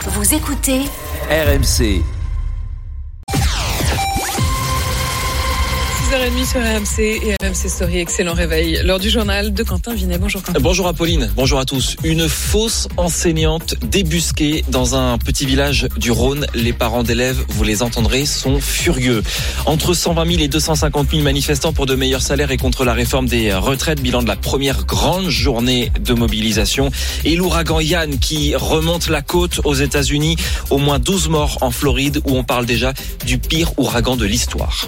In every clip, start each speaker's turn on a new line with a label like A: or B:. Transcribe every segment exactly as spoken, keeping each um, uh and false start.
A: Vous écoutez
B: R M C.
C: six heures trente sur R M C et R M C Story. Excellent réveil. L'heure du journal de Quentin Vinet. Bonjour Quentin.
D: Bonjour Apolline, bonjour à tous. Une fausse enseignante débusquée dans un petit village du Rhône. Les parents d'élèves, vous les entendrez, sont furieux. Entre cent vingt mille et deux cent cinquante mille manifestants pour de meilleurs salaires et contre la réforme des retraites. Bilan de la première grande journée de mobilisation. Et l'ouragan Yann qui remonte la côte aux États-Unis. Au moins douze morts en Floride où on parle déjà du pire ouragan de l'histoire.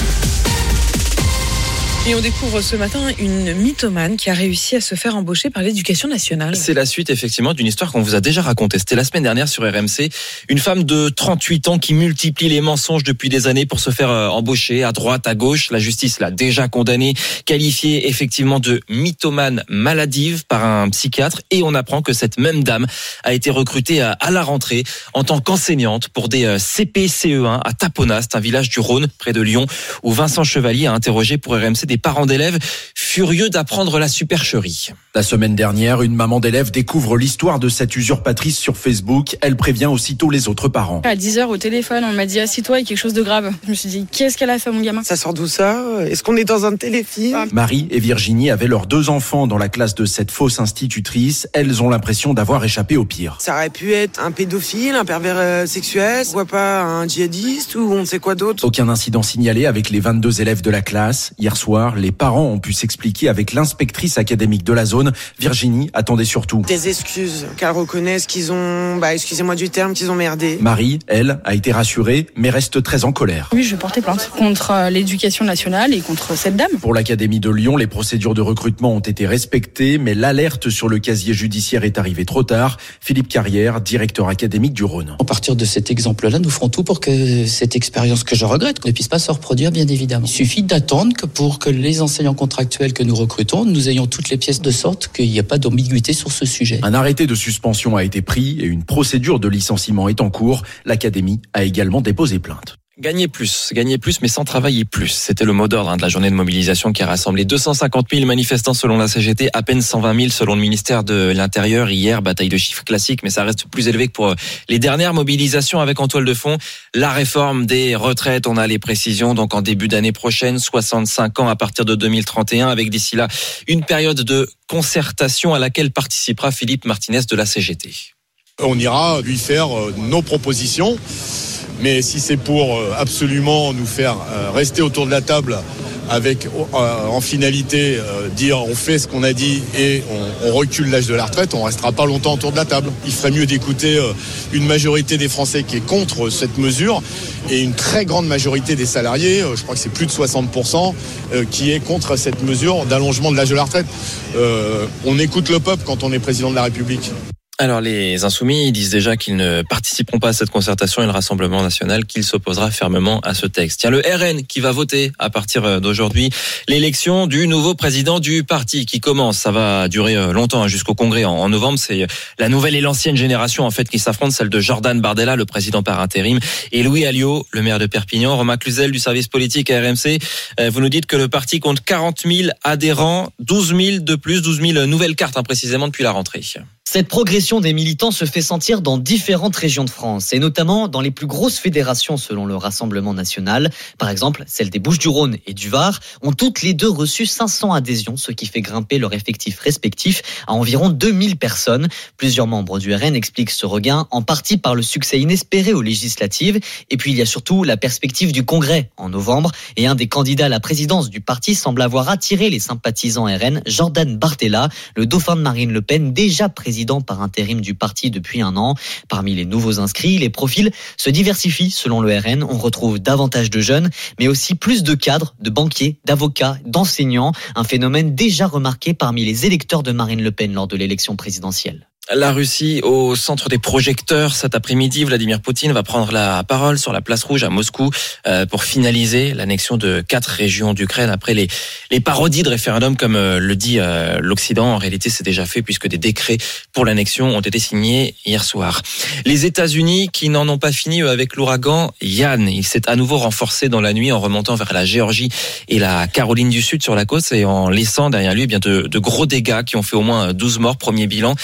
C: Et on découvre ce matin une mythomane qui a réussi à se faire embaucher par l'Éducation nationale.
D: C'est la suite effectivement d'une histoire qu'on vous a déjà racontée. C'était la semaine dernière sur R M C. Une femme de trente-huit ans qui multiplie les mensonges depuis des années pour se faire embaucher à droite, à gauche. La justice l'a déjà condamnée, qualifiée effectivement de mythomane maladive par un psychiatre. Et on apprend que cette même dame a été recrutée à la rentrée en tant qu'enseignante pour des C P C E un à Taponast, un village du Rhône près de Lyon, où Vincent Chevalier a interrogé pour R M C des parents d'élèves furieux d'apprendre la supercherie.
E: La semaine dernière, une maman d'élève découvre l'histoire de cette usurpatrice sur Facebook. Elle prévient aussitôt les autres parents.
F: À dix heures au téléphone, on m'a dit assis-toi, il y a quelque chose de grave. Je me suis dit, qu'est-ce qu'elle a fait à mon gamin?
G: Ça sort d'où ça? Est-ce qu'on est dans un téléfilm?
E: Marie et Virginie avaient leurs deux enfants dans la classe de cette fausse institutrice. Elles ont l'impression d'avoir échappé au pire.
G: Ça aurait pu être un pédophile, un pervers euh, sexuel, pourquoi pas un djihadiste ou on ne sait quoi d'autre.
E: Aucun incident signalé avec les vingt-deux élèves de la classe. Hier soir, les parents ont pu s'expliquer avec l'inspectrice académique de la zone. Virginie attendait surtout
G: des excuses, qu'elles reconnaissent qu'ils ont, bah excusez-moi du terme, qu'ils ont merdé.
E: Marie, elle, a été rassurée, mais reste très en colère.
F: Oui, je vais porter plainte contre l'Éducation nationale et contre cette dame.
E: Pour l'Académie de Lyon, les procédures de recrutement ont été respectées, mais l'alerte sur le casier judiciaire est arrivée trop tard. Philippe Carrière, directeur académique du Rhône.
H: À partir de cet exemple-là, nous ferons tout pour que cette expérience que je regrette ne puisse pas se reproduire, bien évidemment. Il suffit d'attendre que pour que les enseignants contractuels que nous recrutons, nous ayons toutes les pièces de sorte qu'il n'y a pas d'ambiguïté sur ce sujet.
E: Un arrêté de suspension a été pris et une procédure de licenciement est en cours. L'Académie a également déposé plainte.
D: Gagner plus, gagner plus, mais sans travailler plus. C'était le mot d'ordre hein, de la journée de mobilisation qui a rassemblé deux cent cinquante mille manifestants selon la C G T, à peine cent vingt mille selon le ministère de l'Intérieur. Hier, bataille de chiffres classiques, mais ça reste plus élevé que pour les dernières mobilisations avec en toile de fond la réforme des retraites. On a les précisions donc en début d'année prochaine, soixante-cinq ans à partir de deux mille trente et un, avec d'ici là une période de concertation à laquelle participera Philippe Martinez de la C G T.
I: On ira lui faire nos propositions. Mais si c'est pour absolument nous faire rester autour de la table avec en finalité dire on fait ce qu'on a dit et on, on recule l'âge de la retraite, on restera pas longtemps autour de la table. Il ferait mieux d'écouter une majorité des Français qui est contre cette mesure et une très grande majorité des salariés, je crois que c'est plus de soixante pour cent, qui est contre cette mesure d'allongement de l'âge de la retraite. Euh, on écoute le peuple quand on est président de la République.
D: Alors les Insoumis disent déjà qu'ils ne participeront pas à cette concertation et le Rassemblement national qu'il s'opposera fermement à ce texte. Tiens, le R N qui va voter à partir d'aujourd'hui l'élection du nouveau président du parti qui commence. Ça va durer longtemps jusqu'au congrès en novembre. C'est la nouvelle et l'ancienne génération en fait qui s'affrontent, celle de Jordan Bardella, le président par intérim, et Louis Alliot, le maire de Perpignan. Romain Cluzel du service politique à R M C, vous nous dites que le parti compte quarante mille adhérents, douze mille de plus, douze mille nouvelles cartes hein, précisément depuis la rentrée.
J: Cette progression des militants se fait sentir dans différentes régions de France et notamment dans les plus grosses fédérations selon le Rassemblement national. Par exemple, celles des Bouches-du-Rhône et du Var ont toutes les deux reçu cinq cents adhésions, ce qui fait grimper leur effectif respectif à environ deux mille personnes. Plusieurs membres du R N expliquent ce regain en partie par le succès inespéré aux législatives. Et puis il y a surtout la perspective du congrès en novembre. Et un des candidats à la présidence du parti semble avoir attiré les sympathisants R N, Jordan Bardella, le dauphin de Marine Le Pen, déjà président par intérim du parti depuis un an. Parmi les nouveaux inscrits, les profils se diversifient selon le R N. On retrouve davantage de jeunes, mais aussi plus de cadres, de banquiers, d'avocats, d'enseignants. Un phénomène déjà remarqué parmi les électeurs de Marine Le Pen lors de l'élection présidentielle.
D: La Russie au centre des projecteurs cet après-midi. Vladimir Poutine va prendre la parole sur la place rouge à Moscou euh, pour finaliser l'annexion de quatre régions d'Ukraine après les les parodies de référendum comme euh, le dit euh, l'Occident. En réalité, c'est déjà fait puisque des décrets pour l'annexion ont été signés hier soir. Les États-Unis qui n'en ont pas fini avec l'ouragan Yann. Il s'est à nouveau renforcé dans la nuit en remontant vers la Géorgie et la Caroline du Sud sur la côte et en laissant derrière lui eh bien de, de gros dégâts qui ont fait au moins douze morts. Premier bilan, c'est ce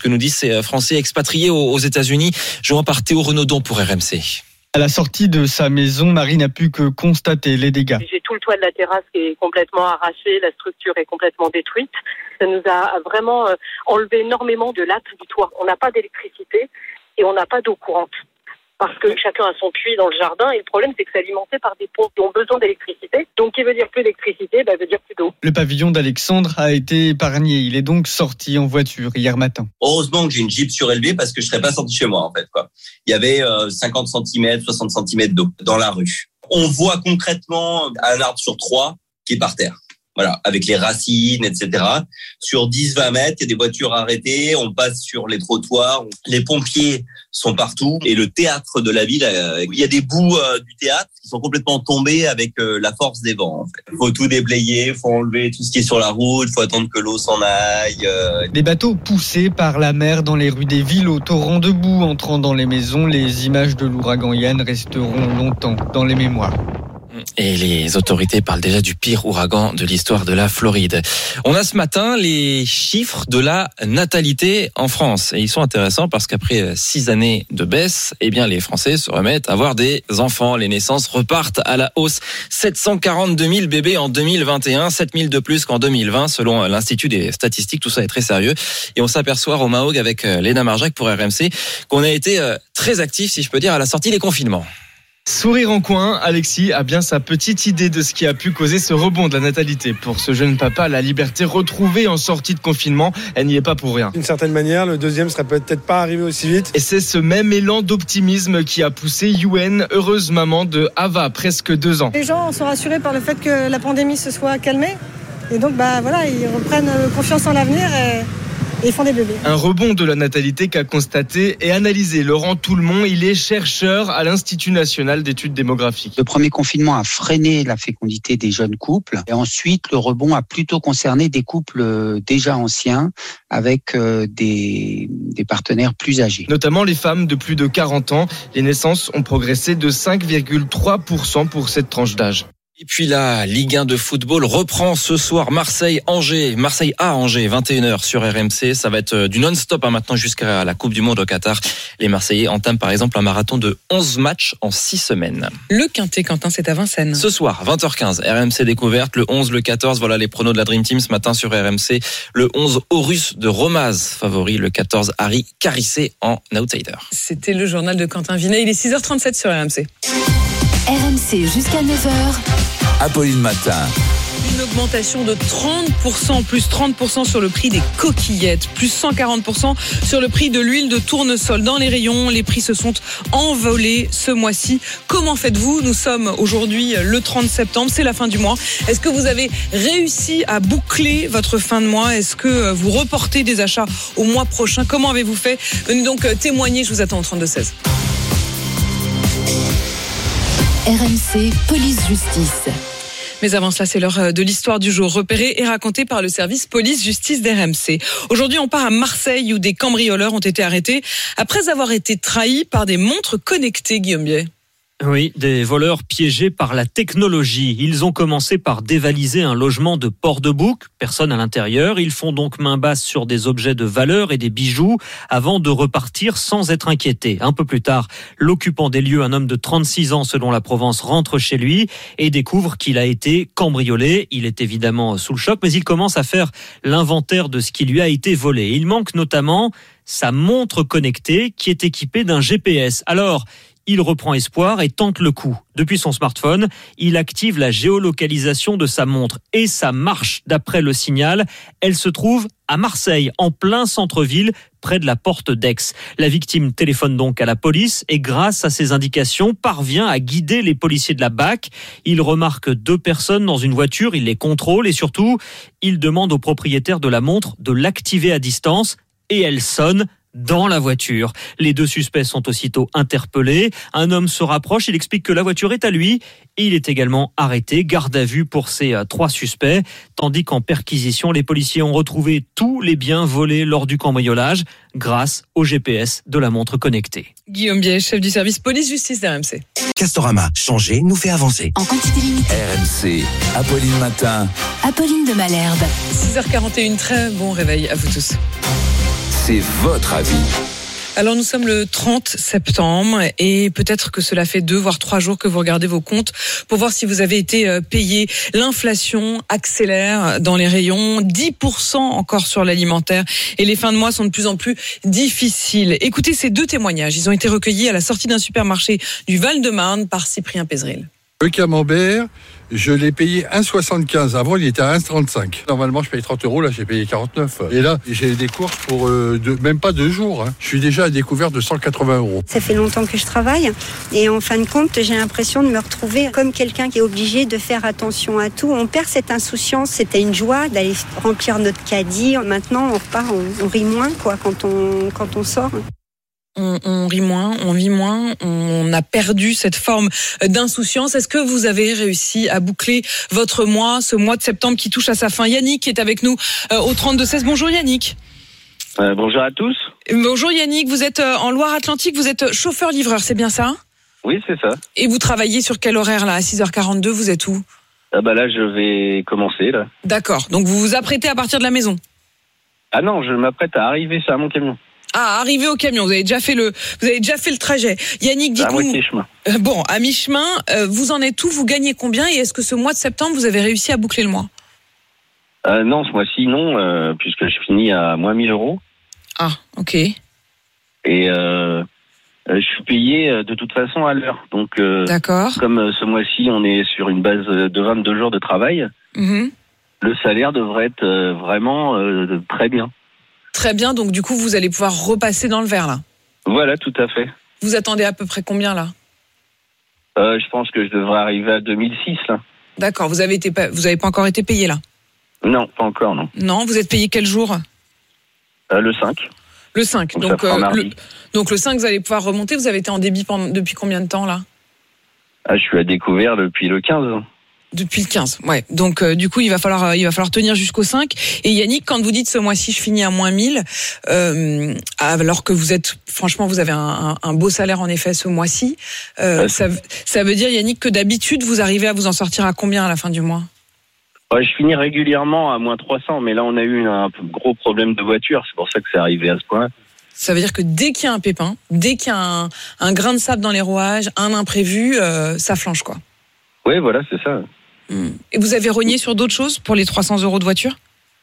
D: que nous disent ces Français expatriés aux États-Unis, joints par Théo Renaudon pour R M C.
A: À la sortie de sa maison, Marie n'a pu que constater les dégâts.
B: J'ai tout le toit de la terrasse qui est complètement arraché, la structure est complètement détruite. Ça nous a vraiment enlevé énormément de lattes du toit. On n'a pas d'électricité et on n'a pas d'eau courante. Parce que chacun a son puits dans le jardin et le problème c'est que c'est alimenté par des pompes qui ont besoin d'électricité. Donc qui veut dire plus d'électricité, bah, veut dire plus d'eau.
A: Le pavillon d'Alexandre a été épargné. Il est donc sorti en voiture hier matin.
K: Heureusement que j'ai une Jeep surélevée parce que je serais pas sorti chez moi en fait, quoi. Il y avait euh, cinquante centimètres, soixante centimètres d'eau dans la rue. On voit concrètement un arbre sur trois qui est par terre. Voilà, avec les racines, et cetera. Sur dix à vingt mètres, il y a des voitures arrêtées, on passe sur les trottoirs, les pompiers sont partout. Et le théâtre de la ville, il y a des bouts du théâtre qui sont complètement tombés avec la force des vents. En fait. Il faut tout déblayer, il faut enlever tout ce qui est sur la route, il faut attendre que l'eau s'en aille.
A: Des bateaux poussés par la mer dans les rues des villes au torrent de boue entrant dans les maisons. Les images de l'ouragan Yann resteront longtemps dans les mémoires.
D: Et les autorités parlent déjà du pire ouragan de l'histoire de la Floride. On a ce matin les chiffres de la natalité en France. Et ils sont intéressants parce qu'après six années de baisse, eh bien, les Français se remettent à avoir des enfants. Les naissances repartent à la hausse. sept cent quarante-deux mille bébés en deux mille vingt et un, sept mille de plus qu'en deux mille vingt, selon l'Institut des statistiques. Tout ça est très sérieux. Et on s'aperçoit, Romain Haug, avec Léna Marjac pour R M C, qu'on a été très actifs, si je peux dire, à la sortie des confinements.
A: Sourire en coin, Alexis a bien sa petite idée de ce qui a pu causer ce rebond de la natalité. Pour ce jeune papa, la liberté retrouvée en sortie de confinement, elle n'y est pas pour rien.
L: D'une certaine manière, le deuxième serait peut-être pas arrivé aussi vite.
A: Et c'est ce même élan d'optimisme qui a poussé Yuen, heureuse maman de Ava, presque deux ans.
M: Les gens sont rassurés par le fait que la pandémie se soit calmée. Et donc, bah voilà, ils reprennent confiance en l'avenir et... Et ils font des bébés.
A: Un rebond de la natalité qu'a constaté et analysé Laurent Toulmont. Il est chercheur à l'Institut national d'études démographiques.
N: Le premier confinement a freiné la fécondité des jeunes couples. Et ensuite, le rebond a plutôt concerné des couples déjà anciens avec des, des partenaires plus âgés.
A: Notamment les femmes de plus de quarante ans. Les naissances ont progressé de cinq virgule trois pour cent pour cette tranche d'âge.
D: Et puis la Ligue un de football reprend ce soir. Marseille-Angers, Marseille à Angers, vingt et une heures sur R M C. Ça va être du non-stop hein, maintenant jusqu'à la Coupe du Monde au Qatar. Les Marseillais entament par exemple un marathon de onze matchs en six semaines.
C: Le Quintet, Quentin, c'est à Vincennes.
D: Ce soir, vingt heures quinze, R M C découverte. Le onze, le quatorze, voilà les pronos de la Dream Team ce matin sur R M C. Le onze, Horus de Romaz, favori. Le quatorze, Harry Carissé en outsider.
C: C'était le journal de Quentin Vinet. Il est six heures trente-sept sur R M C.
O: R M C jusqu'à neuf heures.
P: Apolline Matin.
C: Une augmentation de trente pour cent, plus trente pour cent sur le prix des coquillettes, plus cent quarante pour cent sur le prix de l'huile de tournesol. Dans les rayons, les prix se sont envolés ce mois-ci. Comment faites-vous ? Nous sommes aujourd'hui le trente septembre, c'est la fin du mois. Est-ce que vous avez réussi à boucler votre fin de mois ? Est-ce que vous reportez des achats au mois prochain ? Comment avez-vous fait ? Venez donc témoigner, je vous attends au trente-deux seize.
O: R M C, police-justice.
C: Mais avant cela, c'est l'heure de l'histoire du jour, repérée et racontée par le service police-justice d'R M C. Aujourd'hui, on part à Marseille où des cambrioleurs ont été arrêtés après avoir été trahis par des montres connectées, Guillaume Biet.
Q: Oui, des voleurs piégés par la technologie. Ils ont commencé par dévaliser un logement de Port-de-Bouc, personne à l'intérieur. Ils font donc main basse sur des objets de valeur et des bijoux avant de repartir sans être inquiétés. Un peu plus tard, l'occupant des lieux, un homme de trente-six ans selon la Provence, rentre chez lui et découvre qu'il a été cambriolé. Il est évidemment sous le choc, mais il commence à faire l'inventaire de ce qui lui a été volé. Il manque notamment sa montre connectée qui est équipée d'un G P S. Alors, il reprend espoir et tente le coup. Depuis son smartphone, il active la géolocalisation de sa montre et ça marche. D'après le signal, elle se trouve à Marseille, en plein centre-ville, près de la porte d'Aix. La victime téléphone donc à la police et grâce à ces indications, parvient à guider les policiers de la B A C. Il remarque deux personnes dans une voiture, il les contrôle et surtout, il demande au propriétaire de la montre de l'activer à distance et elle sonne dans la voiture. Les deux suspects sont aussitôt interpellés. Un homme se rapproche, il explique que la voiture est à lui. Il est également arrêté, garde à vue pour ces euh, trois suspects. Tandis qu'en perquisition, les policiers ont retrouvé tous les biens volés lors du cambriolage grâce au G P S de la montre connectée.
C: Guillaume Biet, chef du service police-justice d'R M C.
P: Castorama, changer nous fait avancer.
O: En quantité limitée.
P: R M C, Apolline Matin.
O: Apolline de Malherbe.
C: six heures quarante et une, très bon réveil à vous tous.
P: c'est votre avis.
C: Alors nous sommes le trente septembre et peut-être que cela fait deux voire trois jours que vous regardez vos comptes pour voir si vous avez été payé. L'inflation accélère dans les rayons, dix pour cent encore sur l'alimentaire et les fins de mois sont de plus en plus difficiles. Écoutez ces deux témoignages, ils ont été recueillis à la sortie d'un supermarché du Val-de-Marne par Cyprien Pézeril.
R: Le camembert, je l'ai payé un virgule soixante-quinze. Avant, il était à un virgule trente-cinq. Normalement, je paye trente euros. Là, j'ai payé quarante-neuf. Et là, j'ai des courses pour euh, deux, même pas deux jours. Hein. Je suis déjà à découvert de cent quatre-vingts euros.
S: Ça fait longtemps que je travaille. Et en fin de compte, j'ai l'impression de me retrouver comme quelqu'un qui est obligé de faire attention à tout. On perd cette insouciance. C'était une joie d'aller remplir notre caddie. Maintenant, on repart, on, on rit moins quoi, quand, on, quand on sort.
C: On, on rit moins, on vit moins, on a perdu cette forme d'insouciance. Est-ce que vous avez réussi à boucler votre mois, ce mois de septembre qui touche à sa fin? Yannick est avec nous euh, au trente-deux seize. Bonjour Yannick.
T: Euh, bonjour à tous.
C: Bonjour Yannick, vous êtes en Loire-Atlantique, vous êtes chauffeur-livreur, c'est bien ça?
T: Oui, c'est ça.
C: Et vous travaillez sur quel horaire là? À six heures quarante-deux, vous êtes où?
T: Ah bah là, je vais commencer là.
C: D'accord, donc vous vous apprêtez à partir de la maison?
T: Ah non, je m'apprête à arriver sur mon camion.
C: Ah, arrivé au camion, vous avez déjà fait le, vous avez déjà fait le trajet. Yannick, dites-nous.
T: À moitié chemin.
C: Euh, bon, à mi-chemin, euh, vous en êtes où? Vous gagnez combien? Et est-ce que ce mois de septembre, vous avez réussi à boucler le mois?
T: euh, Non, ce mois-ci, non, euh, puisque je finis à moins mille euros.
C: Ah, ok.
T: Et euh, je suis payé de toute façon à l'heure. Donc, euh,
C: d'accord.
T: Comme euh, ce mois-ci, on est sur une base de vingt-deux jours de travail,
C: mmh.
T: le salaire devrait être euh, vraiment euh, très bien.
C: Très bien, donc du coup, vous allez pouvoir repasser dans le vert, là.
T: Voilà, tout à fait.
C: Vous attendez à peu près combien, là?
T: euh, Je pense que je devrais arriver à deux mille six, là.
C: D'accord, vous avez été, vous avez pas encore été payé, là?
T: Non, pas encore, non.
C: Non, vous êtes payé quel jour?
T: euh, Le cinq.
C: Le cinq, donc, donc, euh, le, donc le cinq, vous allez pouvoir remonter. Vous avez été en débit pendant, depuis combien de temps, là?
T: ah, Je suis à découvert depuis le quinze.
C: Depuis le quinze, ouais. Donc euh, du coup, il va falloir euh, il va falloir tenir jusqu'au cinq. Et Yannick, quand vous dites ce mois-ci, je finis à moins mille, euh, alors que vous êtes, franchement, vous avez un, un, un beau salaire en effet ce mois-ci. Euh, ouais. ça, ça veut dire, Yannick, que d'habitude, vous arrivez à vous en sortir à combien à la fin du mois?
T: ouais, Je finis régulièrement à moins trois cents, mais là, on a eu un gros problème de voiture. C'est pour ça que c'est arrivé à ce point.
C: Ça veut dire que dès qu'il y a un pépin, dès qu'il y a un, un grain de sable dans les rouages, un imprévu, euh, ça flanche, quoi.
T: Oui, voilà, c'est ça.
C: Et vous avez rogné sur d'autres choses pour les trois cents euros de voiture?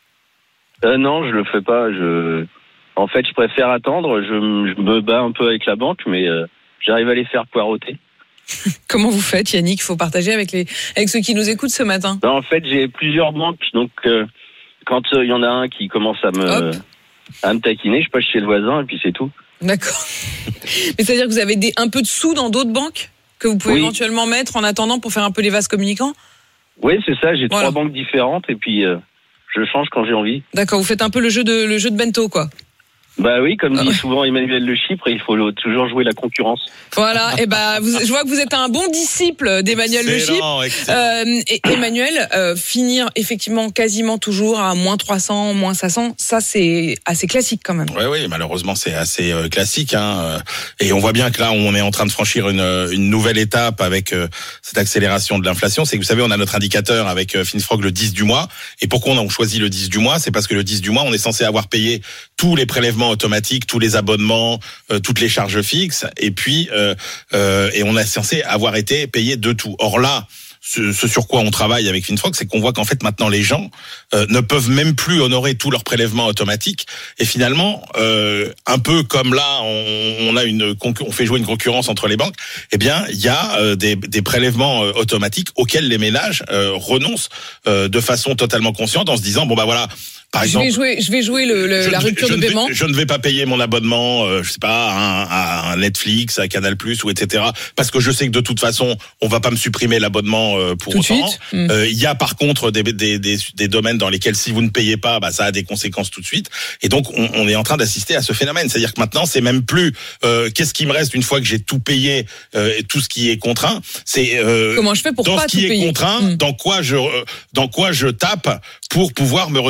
T: euh, Non, je le fais pas. Je... En fait, je préfère attendre. Je, je me bats un peu avec la banque, mais euh, j'arrive à les faire poireauter.
C: Comment vous faites, Yannick? Il faut partager avec, les... avec ceux qui nous écoutent ce matin.
T: Ben, en fait, j'ai plusieurs banques. Donc, euh, quand il euh, y en a un qui commence à me, à me taquiner, je passe chez le voisin et puis c'est tout.
C: D'accord. Mais c'est-à-dire que vous avez des, un peu de sous dans d'autres banques que vous pouvez oui. éventuellement mettre en attendant pour faire un peu les vases communicants?
T: Oui, c'est ça. J'ai voilà. trois banques différentes et puis euh, je change quand j'ai envie.
C: D'accord. Vous faites un peu le jeu de le jeu de bento, quoi.
T: Bah oui, comme dit ah ouais. souvent Emmanuel Le Chypre, il faut toujours jouer la concurrence.
C: Voilà. Et bah, vous, je vois que vous êtes un bon disciple d'Emmanuel Le Chypre. Euh, et Emmanuel, euh, finir effectivement quasiment toujours à moins trois cents, moins cinq cents, ça c'est assez classique quand même.
U: Oui, oui, malheureusement c'est assez euh, classique. Hein, et on voit bien que là, on est en train de franchir une, une nouvelle étape avec euh, cette accélération de l'inflation. C'est que vous savez, on a notre indicateur avec euh, Finfrog le dix du mois. Et pourquoi on a choisi le dix du mois? C'est parce que le dix du mois, on est censé avoir payé tous les prélèvements automatiques, tous les abonnements, euh, toutes les charges fixes, et puis euh, euh, et on est censé avoir été payé de tout. Or là, ce, ce sur quoi on travaille avec Finfrog, c'est qu'on voit qu'en fait maintenant les gens euh, ne peuvent même plus honorer tous leurs prélèvements automatiques, et finalement, euh, un peu comme là, on, on a une on fait jouer une concurrence entre les banques, eh bien il y a euh, des, des prélèvements euh, automatiques auxquels les ménages euh, renoncent euh, de façon totalement consciente, en se disant bon bah voilà. Par exemple,
C: je vais jouer, je vais jouer le, le, la rupture
U: vais,
C: de paiement.
U: Vais, je ne vais pas payer mon abonnement, euh, je sais pas, à un, à un Netflix, à Canal+, ou et cetera. Parce que je sais que de toute façon, on va pas me supprimer l'abonnement euh, pour
C: Tout
U: autant.
C: Il
U: euh, y a par contre des, des, des, des domaines dans lesquels si vous ne payez pas, bah ça a des conséquences tout de suite. Et donc on, on est en train d'assister à ce phénomène. C'est-à-dire que maintenant, c'est même plus euh, qu'est-ce qui me reste une fois que j'ai tout payé euh, et tout ce qui est contraint. C'est euh,
C: comment je fais pour
U: dans
C: pas
U: ce qui
C: tout
U: est
C: payer.
U: contraint, mmh. dans quoi je dans quoi je tape pour pouvoir me redonner un peu de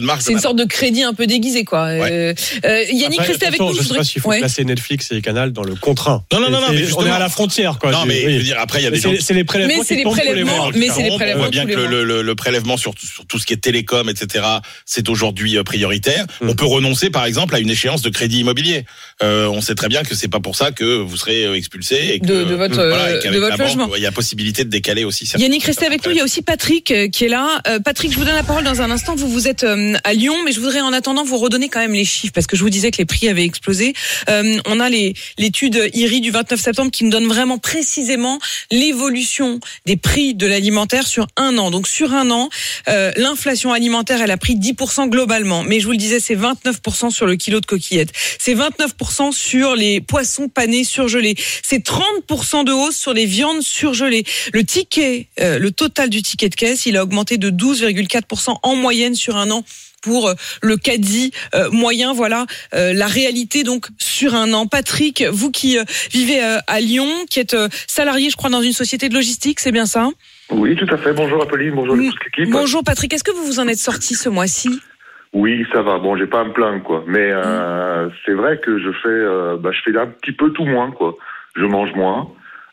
U: de marge.
C: C'est une sorte de crédit un peu déguisé, quoi.
U: Ouais.
C: Euh, euh, Yannick,
G: Après,
C: restez avec
G: attention,
C: nous.
G: Je ne sais pas s'il faut
C: ouais.
G: classer Netflix et Canal dans le contraint.
U: Non, non, non, non,
G: C'est-
U: mais
G: on
U: justement-
G: est à la frontière, quoi.
U: Non,
G: Du-
U: mais
G: oui.
U: je veux dire, après, il y a des
G: c'est,
U: gens.
G: c'est les prélèvements.
C: Mais
G: qui
C: c'est les
G: tombent tous
C: prélèvements,
G: mois.
C: mais c'est les
U: On
C: prélèvements
U: voit bien
C: tous
U: que
C: les
U: le,
C: mois.
U: le, le prélèvement sur, sur tout ce qui est télécom, et cetera, c'est aujourd'hui euh, prioritaire.
G: Mm.
U: On peut renoncer, par exemple, à une échéance de crédit immobilier. Euh, on sait très bien que c'est pas pour ça que vous serez euh, expulsé et que,
C: De- de votre,
U: voilà, et
C: euh,
U: qu'avec
C: de votre
U: la
C: logement.
U: banque, il y a possibilité de décaler aussi. certains-
C: Yannick, restez avec nous. Il y a aussi Patrick euh, qui est là. Euh, Patrick, je vous donne la parole dans un instant. Vous, vous êtes euh, à Lyon, mais je voudrais en attendant vous redonner quand même les chiffres parce que je vous disais que les prix avaient explosé. Euh, on a les, l'étude I R I du vingt-neuf septembre qui nous donne vraiment précisément l'évolution des prix de l'alimentaire sur un an. Donc sur un an, euh, l'inflation alimentaire, elle a pris dix pour cent globalement. Mais je vous le disais, c'est vingt-neuf pour cent sur le kilo de coquillettes. C'est vingt-neuf pour cent sur les poissons panés surgelés. C'est trente pour cent de hausse sur les viandes surgelées. Le ticket, euh, le total du ticket de caisse, il a augmenté de douze virgule quatre pour cent en moyenne sur un an pour euh, le caddie euh, moyen. Voilà euh, la réalité donc sur un an. Patrick, vous qui euh, vivez euh, à Lyon, qui êtes euh, salarié, je crois, dans une société de logistique, c'est bien ça ?
V: Oui, tout à fait. Bonjour Apolline, bonjour
C: Mm.
V: toute l'équipe.
C: Bonjour Patrick, est-ce que vous vous en êtes sorti ce mois-ci ?
V: Oui, ça va. Bon, j'ai pas à me plaindre, quoi. Mais euh, c'est vrai que je fais, euh, bah, je fais un petit peu tout moins, quoi. Je mange moins,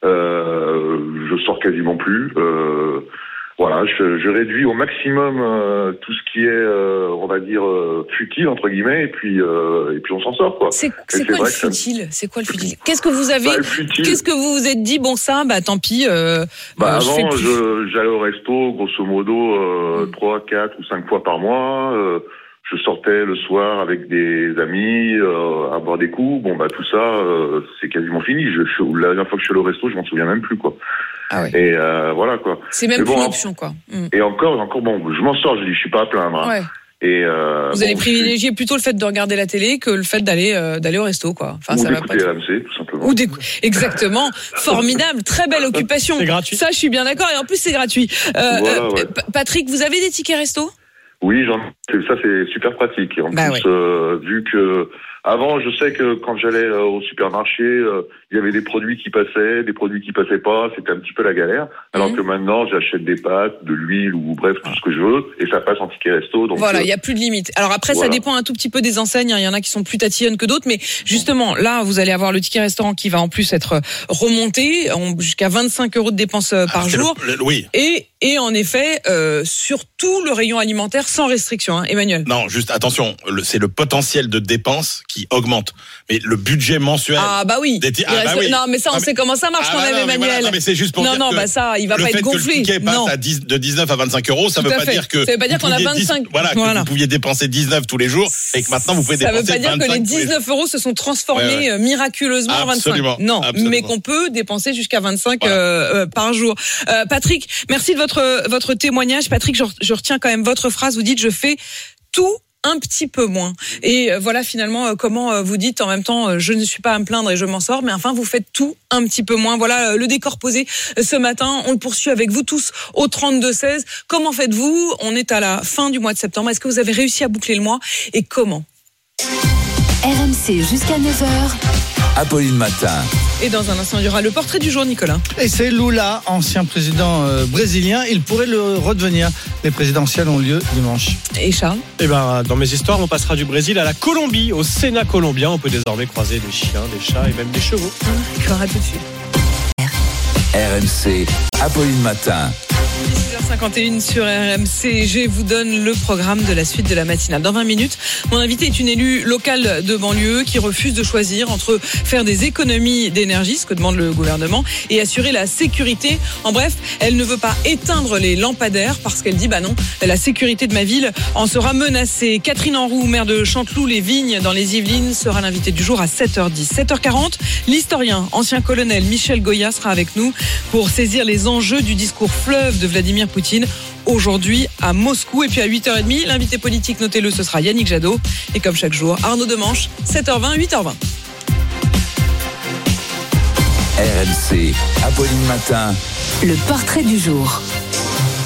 V: euh, je sors quasiment plus. Euh, voilà, je, je réduis au maximum euh, tout ce qui est, euh, on va dire, euh, futile entre guillemets, et puis et puis on s'en sort, quoi.
C: C'est,
V: Et
C: c'est quoi le
V: vrai que ça me-
C: futile ? C'est quoi le futile ? Qu'est-ce que vous avez
V: Bah, le futile-
C: Qu'est-ce que vous vous êtes dit ? Bon ça, bah tant pis. Euh,
V: Bah
C: euh, je fais
V: avant,
C: plus.
V: je, j'allais au resto, grosso modo, euh, trois, quatre ou cinq fois par mois. Euh, je sortais le soir avec des amis euh, à boire des coups. Bon, bah tout ça, euh, c'est quasiment fini. Je, je, la dernière fois que je suis allé au resto, je m'en souviens même plus, quoi.
C: Ah ouais.
V: Et euh, voilà, quoi.
C: C'est même
V: Mais
C: plus
V: bon,
C: une option, quoi. Mm.
V: Et encore, encore, bon, je m'en sors. Je dis, je suis pas à plaindre. Hein.
C: Ouais.
V: Et euh,
C: Vous
V: bon,
C: allez
V: je suis-
C: privilégier plutôt le fait de regarder la télé que le fait d'aller euh, d'aller au resto, quoi. Enfin,
V: ou
C: ça va pas.
V: d'écouter R M C, tout simplement.
C: Ou d'écou- Exactement, formidable, très belle occupation.
V: C'est gratuit.
C: Ça, je suis bien d'accord. Et en plus, c'est gratuit. Euh,
V: Voilà,
C: euh,
V: ouais.
C: Pa- Patrick, vous avez des tickets resto ?
V: Oui, j'en ça c'est super pratique. Et en
C: Bah
V: plus, euh, vu que avant, je sais que quand j'allais euh, au supermarché, euh, il y avait des produits qui passaient, des produits qui passaient pas. C'était un petit peu la galère. Alors
C: Mhm.
V: que maintenant, j'achète des pâtes, de l'huile ou bref tout ce que je veux, et ça passe en ticket resto. Donc
C: Voilà,
V: euh,
C: il y a plus de limite. Alors après,
V: voilà.
C: ça dépend un tout petit peu des enseignes. hein. Il y en a qui sont plus tatillonnes que d'autres, mais justement, là, vous allez avoir le ticket restaurant qui va en plus être remonté en- jusqu'à vingt-cinq euros de dépenses euh, par
U: c'est
C: jour.
U: le- le- oui.
C: Et et en effet, euh, sur tout le rayon alimentaire sans restriction, hein, Emmanuel.
U: Non, juste attention, le- c'est le potentiel de dépenses qui augmente. Mais le budget mensuel.
C: Ah bah oui.
U: des ti-
C: Il
U: ah, bah
C: reste-
U: oui.
C: Non mais ça on
U: Ah,
C: sait comment ça marche
U: Ah,
C: quand
U: bah
C: même,
U: non, mais
C: Emmanuel.
U: voilà, non, mais c'est juste pour
C: non
U: dire
C: non
U: que
C: bah ça il va
U: le
C: pas
U: fait
C: être
U: que
C: gonflé.
U: le ticket passe
C: non.
U: à dix, de dix-neuf à vingt-cinq euros, ça
C: Tout
U: veut
C: à
U: pas
C: fait.
U: dire que
C: Ça veut pas dire
U: vous
C: qu'on a
U: pouviez dix
C: vingt-cinq
U: voilà,
C: voilà.
U: que vous pouviez dépenser dix-neuf tous les jours et que maintenant vous pouvez
C: Ça
U: dépenser
C: veut pas dire que les
U: vingt-cinq tous jours.
C: dix-neuf euros se sont transformés
U: Ouais, ouais.
C: euh, miraculeusement en vingt-cinq.
U: Absolument,
C: Non,
U: absolument.
C: mais qu'on peut dépenser jusqu'à vingt-cinq euh, euh, par jour. Euh, Patrick, merci de votre votre témoignage. Patrick, je, je retiens quand même votre phrase. Vous dites je fais tout un petit peu moins. Et euh, voilà finalement euh, comment euh, vous dites en même temps euh, je ne suis pas à me plaindre et je m'en sors, mais enfin vous faites tout un petit peu moins. Voilà euh, le décor posé euh, ce matin. On le poursuit avec vous tous au trente-deux seize. Comment faites-vous ? On est à la fin du mois de septembre. Est-ce que vous avez réussi à boucler le mois et comment ?
O: R M C jusqu'à neuf heures.
P: Apolline Matin.
C: Et dans un instant, il y aura le portrait du jour, Nicolas.
W: Et c'est Lula, ancien président euh, brésilien. Il pourrait le redevenir. Les présidentielles ont lieu dimanche.
C: Et Charles ?
G: Eh ben, dans mes histoires, on passera du Brésil à la Colombie, au Sénat colombien. On peut désormais croiser des chiens, des chats et même des chevaux.
C: D'accord, à tout de suite.
P: R M C, Apolline Matin.
C: six heures cinquante et une sur R M C. Je vous donne le programme de la suite de la matinale. Dans vingt minutes, mon invité est une élue locale de banlieue qui refuse de choisir entre faire des économies d'énergie, ce que demande le gouvernement, et assurer la sécurité. En bref, elle ne veut pas éteindre les lampadaires parce qu'elle dit, bah non, la sécurité de ma ville en sera menacée. Catherine Enroux, maire de Chanteloup-les-Vignes dans les Yvelines, sera l'invitée du jour à sept heures dix. sept heures quarante, l'historien, ancien colonel Michel Goya sera avec nous pour saisir les enjeux du discours fleuve de Vladimir Poutine aujourd'hui à Moscou. Et puis à huit heures trente, l'invité politique, notez-le, ce sera Yannick Jadot. Et comme chaque jour, Arnaud Demanche, sept heures vingt, huit heures vingt.
P: R M C, Apolline Matin.
O: Le portrait du jour.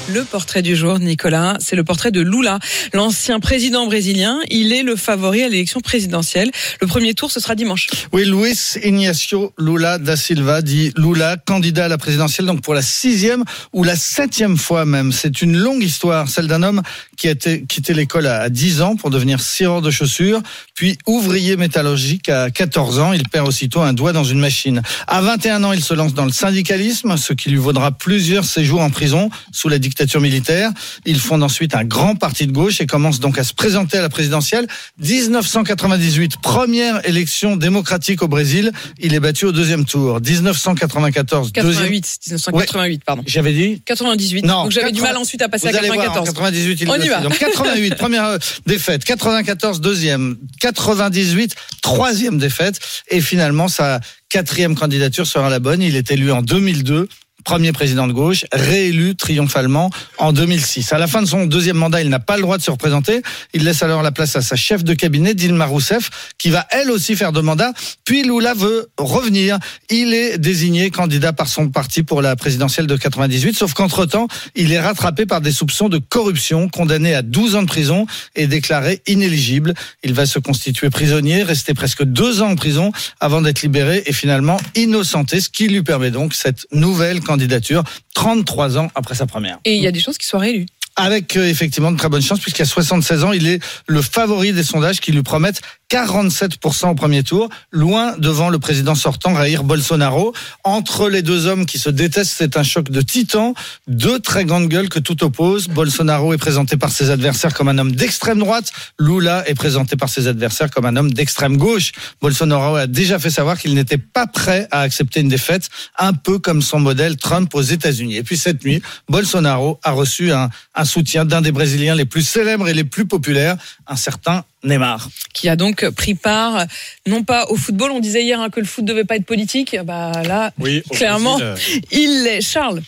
C: Le portrait du jour, Nicolas, c'est le portrait de Lula, l'ancien président brésilien. Il est le favori à l'élection présidentielle. Le premier tour, ce sera dimanche.
W: Oui, Luis Inácio Lula da Silva, dit Lula, candidat à la présidentielle, donc pour la sixième ou la septième fois même. C'est une longue histoire, celle d'un homme qui a été, quitté l'école à dix ans pour devenir cireur de chaussures, puis ouvrier métallurgique à quatorze ans. Il perd aussitôt un doigt dans une machine. À vingt et un ans, il se lance dans le syndicalisme, ce qui lui vaudra plusieurs séjours en prison sous la dictature militaire. Il fonde ensuite un grand parti de gauche et commence donc à se présenter à la présidentielle. dix-neuf cent quatre-vingt-dix-huit, première élection démocratique au Brésil. Il est battu au deuxième tour. dix-neuf cent quatre-vingt-quatorze,
C: quatre-vingt-huit, dix-neuf cent quatre-vingt-huit, ouais. Pardon.
W: J'avais dit
C: quatre-vingt-dix-huit.
W: Non,
C: donc j'avais
W: quatre-vingts...
C: du mal ensuite à passer
W: Vous
C: à quatre-vingt-quatorze.
W: Voir, quatre-vingt-dix-huit, il
C: On y va.
W: Donc quatre-vingt-huit, première défaite. quatre-vingt-quatorze, deuxième. quatre-vingt-dix-huit, troisième défaite. Et finalement, sa quatrième candidature sera la bonne. Il est élu en deux mille deux. Premier président de gauche, réélu triomphalement en deux mille six. À la fin de son deuxième mandat, il n'a pas le droit de se représenter. Il laisse alors la place à sa chef de cabinet, Dilma Rousseff, qui va elle aussi faire deux mandats. Puis Lula veut revenir. Il est désigné candidat par son parti pour la présidentielle de quatre-vingt-dix-huit, sauf qu'entre-temps, il est rattrapé par des soupçons de corruption, condamné à douze ans de prison et déclaré inéligible. Il va se constituer prisonnier, rester presque deux ans en prison avant d'être libéré et finalement innocenté, ce qui lui permet donc cette nouvelle candidature. Candidature, trente-trois ans après sa première.
C: Et il y a des chances qu'il soit réélu.
W: Avec euh, effectivement de très bonnes chances, puisqu'à soixante-seize ans, il est le favori des sondages qui lui promettent quarante-sept pour cent au premier tour, loin devant le président sortant, Jair Bolsonaro. Entre les deux hommes qui se détestent, c'est un choc de titans, deux très grandes gueules que tout oppose. Bolsonaro est présenté par ses adversaires comme un homme d'extrême droite, Lula est présenté par ses adversaires comme un homme d'extrême gauche. Bolsonaro a déjà fait savoir qu'il n'était pas prêt à accepter une défaite, un peu comme son modèle Trump aux États-Unis. Et puis cette nuit, Bolsonaro a reçu un, un soutien d'un des Brésiliens les plus célèbres et les plus populaires, un certain Neymar.
C: Qui a donc pris part, non pas au football, on disait hier hein, que le foot devait pas être politique, bah là,
G: oui,
C: clairement, Brésil, il l'est. Charles.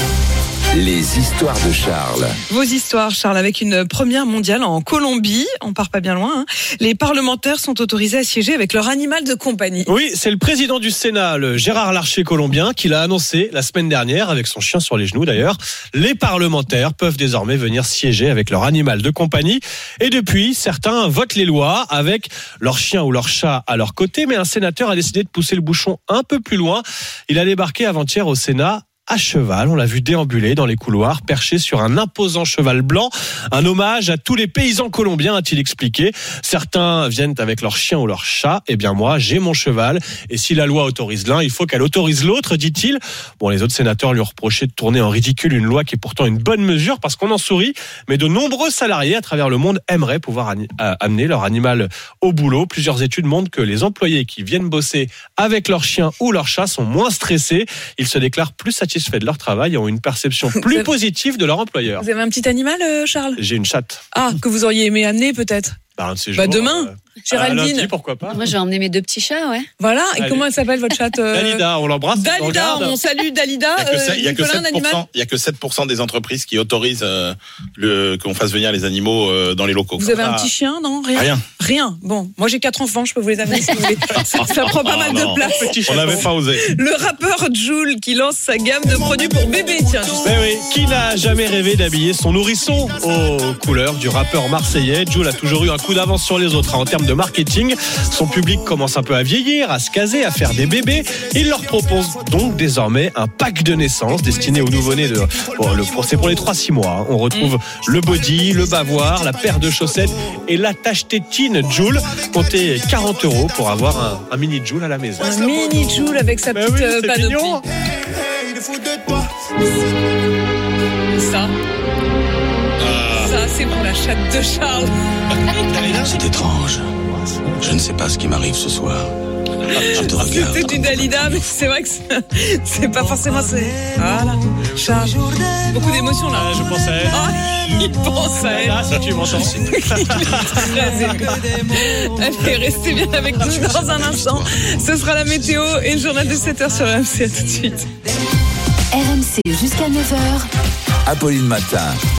P: Les histoires de Charles.
C: Vos histoires, Charles, avec une première mondiale en Colombie, on part pas bien loin, hein. Les parlementaires sont autorisés à siéger avec leur animal de compagnie.
G: Oui, c'est le président du Sénat, le Gérard Larcher colombien, qui l'a annoncé la semaine dernière, avec son chien sur les genoux d'ailleurs. Les parlementaires peuvent désormais venir siéger avec leur animal de compagnie. Et depuis, certains votent les lois avec leur chien ou leur chat à leur côté, mais un sénateur a décidé de pousser le bouchon un peu plus loin. Il a débarqué avant-hier au Sénat à cheval, on l'a vu déambuler dans les couloirs, perché sur un imposant cheval blanc. Un hommage à tous les paysans colombiens, a-t-il expliqué. Certains viennent avec leur chien ou leur chat. Eh bien moi, j'ai mon cheval. Et si la loi autorise l'un, il faut qu'elle autorise l'autre, dit-il. Bon, les autres sénateurs lui ont reproché de tourner en ridicule une loi qui est pourtant une bonne mesure parce qu'on en sourit. Mais de nombreux salariés à travers le monde aimeraient pouvoir amener leur animal au boulot. Plusieurs études montrent que les employés qui viennent bosser avec leur chien ou leur chat sont moins stressés. Ils se déclarent plus satisfaits de leur travail et ont une perception plus avez... positive de leur employeur.
C: Vous avez un petit animal, euh, Charles ?
G: J'ai une chatte.
C: Ah, que vous auriez aimé amener peut-être ?
G: Bah, un de ces
C: bah
G: jours,
C: demain
G: euh...
C: Géraldine.
G: Lundi, pourquoi pas.
E: Moi, je vais emmener mes deux petits chats, ouais.
C: Voilà. Et
G: Allez.
C: Comment elle s'appelle, votre chatte euh...
G: Dalida, on l'embrasse.
C: Dalida, on salue Dalida.
U: Il n'y a, euh, a que sept pour cent des entreprises qui autorisent euh, le, qu'on fasse venir les animaux euh, dans les locaux.
C: Vous avez ah. un petit chien, non ? Rien.
U: Rien.
C: Rien. Bon, moi j'ai quatre enfants, je peux vous les amener si vous voulez. Ça, ça prend pas mal
U: oh,
C: de place.
U: On n'avait pas osé.
C: Le rappeur Jul qui lance sa gamme de produits pour bébés, tiens.
G: Mais oui, qui n'a jamais rêvé d'habiller son nourrisson aux couleurs du rappeur marseillais ? Jul a toujours eu un coup d'avance sur les autres hein, en termes de marketing. Son public commence un peu à vieillir, à se caser, à faire des bébés. Il leur propose donc désormais un pack de naissance destiné aux nouveau-nés. De, bon, le, c'est pour les trois six mois. On retrouve mmh. le body, le bavoir, la paire de chaussettes et l'attache tétine Joule. Comptez quarante euros pour avoir un, un mini Joule à la maison.
C: Un mini Joule avec sa petite
G: oui,
C: euh, panoplie. Ça. Ah. Ça, c'est pour la chatte de Charles.
F: C'est étrange. Je ne sais pas ce qui m'arrive ce soir. Je te regarde.
C: C'était du Dalida, mais c'est vrai que c'est, c'est pas forcément... C'est... Voilà, Charles. Beaucoup d'émotions, là.
G: Ah, je pense à elle.
C: Ah, il pense à elle.
G: Là, si tu m'entends.
C: Allez, restez bien avec nous dans un instant. Ce sera la météo et le journal de sept heures sur R M C. À tout de suite.
O: R M C jusqu'à neuf heures.
P: Apolline Matin.